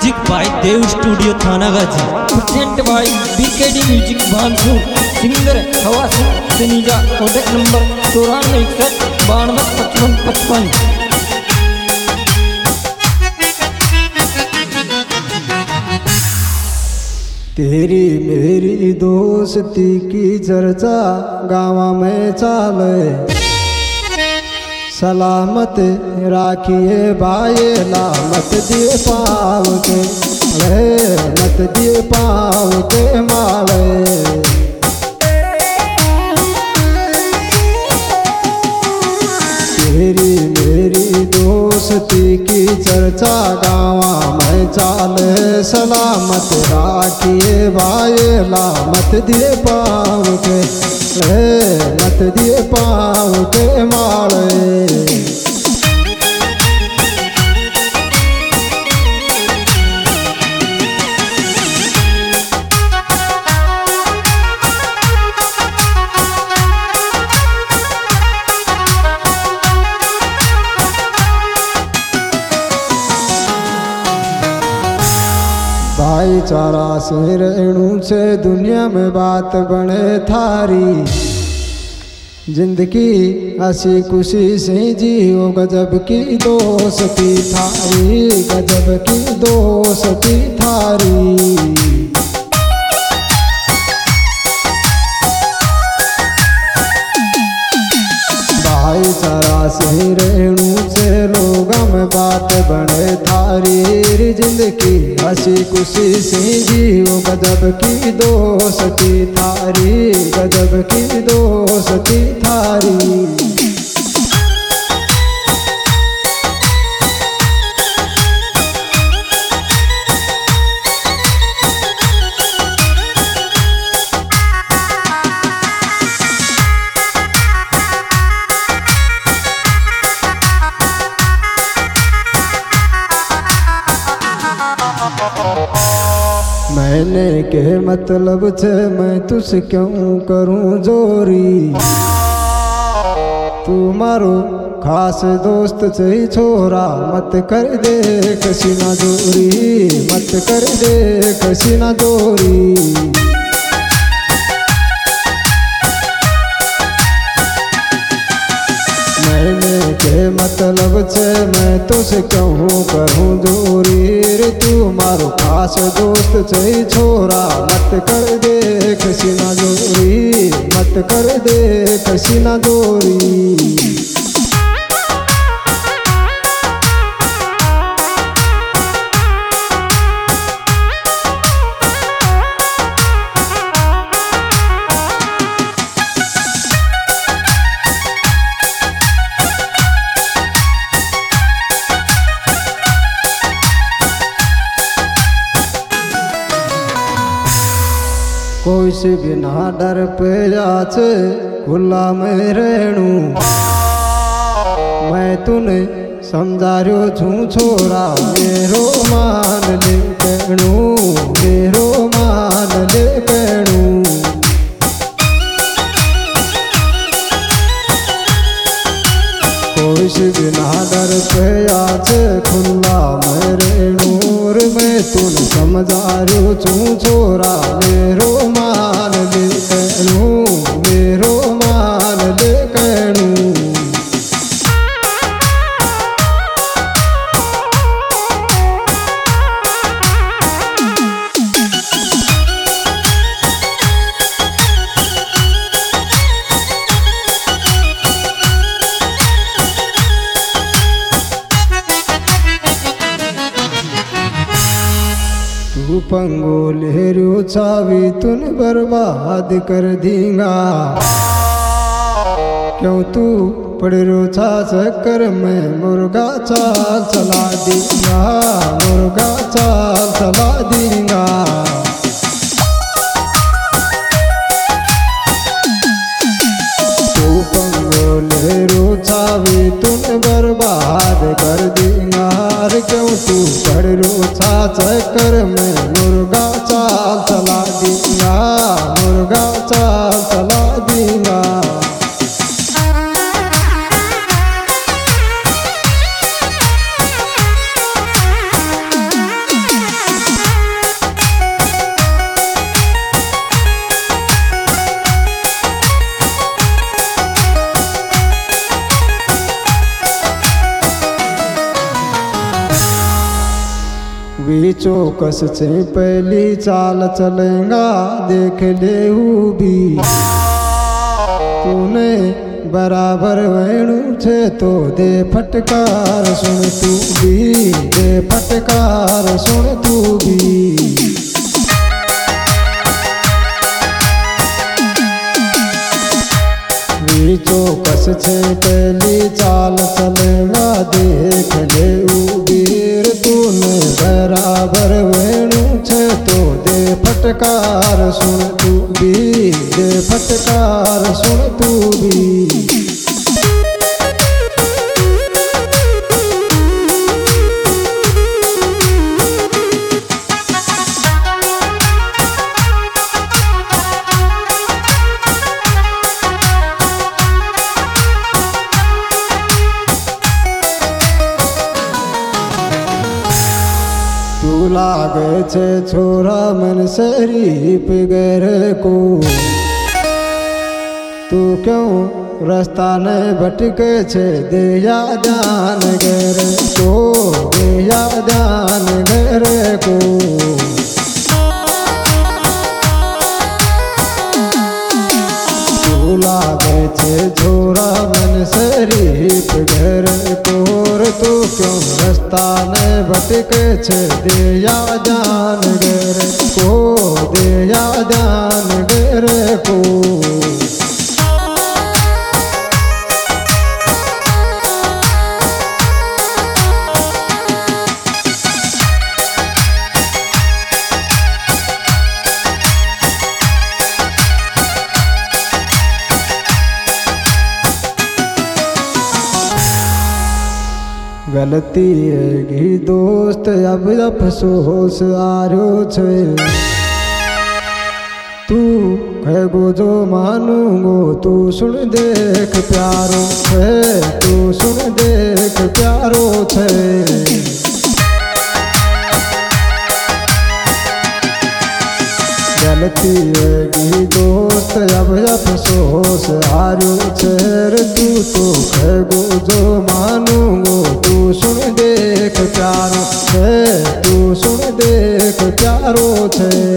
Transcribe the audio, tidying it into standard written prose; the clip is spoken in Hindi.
Music by Dev studio Thanagazi, present by BKD music Bansur, singer Hawa Singh सनीजा, contact number 9461925555। तेरी मेरी दोस्ती की चर्चा गाँव में चाले, सलामत राखिए भाई लामत दिए पाव के, मत दिए पाव के माले। तेरी मेरी दोस्ती की चर्चा गाँव में चाले, सलामत राखिए भाई लामत दिए पाव के, मत दिए पाव के माले। भाईचारा से रहणु से दुनिया में बात बने थारी, जिंदगी हंसी खुशी से जियो गजब की दोस्ती थारी, गजब की दोस्ती थारी। भाईचारा से रहणु से लोगों में बात बने थारी, जिंदगी हंसी खुशी से जियो गजब की दोस्ती थारी, गजब की दोस्ती थारी। मैंने के मतलब छे मैं तुझसे क्यों करूं जोरी, तू मारो खास दोस्त छे छोरा, मत कर दे कसी ना जोरी, मत कर दे कसी ना जोरी। मैंने के मतलब छे मैं तुझसे क्यों करूं जोरी, रे तू मारो खास दोस्त छे छोरा, मत कर दे कसी ना जोरी, मत कर दे कसी ना जोरी। कोई से बिना डर पे आचे खुला में रहणु, मैं तूने समझारियो छू छोरा, मेरो मान ले कहणु, मेरो मान ले कहणु। कोई से बिना डर पे आचे खुला में रहणु, मैं तूने समझारियो छू छोरा, मेरो मान ले कहणु, मेरो मान ले कहणु। तू पंगो लहरियो छावी तुन बर्बाद कर देगा, क्यों तू पड़ो छा चक्कर में मुर्गा चाल चला देगा, मुर्गा चाल चला देगा। तू पंगो लहरियो छावी तुन बर्बाद कर देगा, क्यों तू पड़ो छा चक्कर में मुर्गा चाल चला देगा, मुर्गा चाल चला देगा। वी चौकस से पहली चाल चलेगा देख ले भी तूने बराबर वेणु छे तो दे फटकार सुन तू भी दे फटकार सुन तू भी चौकस छे पहली चाल चलेगा देख ले उबीर तूने बराबर वेणु छे तो दे फटकार सुन तू भी दे फटकार सुन तू भी तू लागे छे छोरा मन शरीफ गर को तू क्यों रास्ता ने भटके छे दे या ध्यान गर को दे या ध्यान गर को तू लागे छे छोरा मन शरीफ गर को तू क्यों रास्ता ने भटके छे दे या ध्यान गर को दे या ध्यान गर को गलती है दोस्त अब अफसोस आरो छे तू कहो जो मानूंगो तू सुन देख प्यारो छे तू सुन देख प्यारो छे गलती है दोस्त अब अफसोस आरो छे तू तो कहो जो मानूंगो तू सुन देख प्यारो छे तू सुन देख प्यारो छे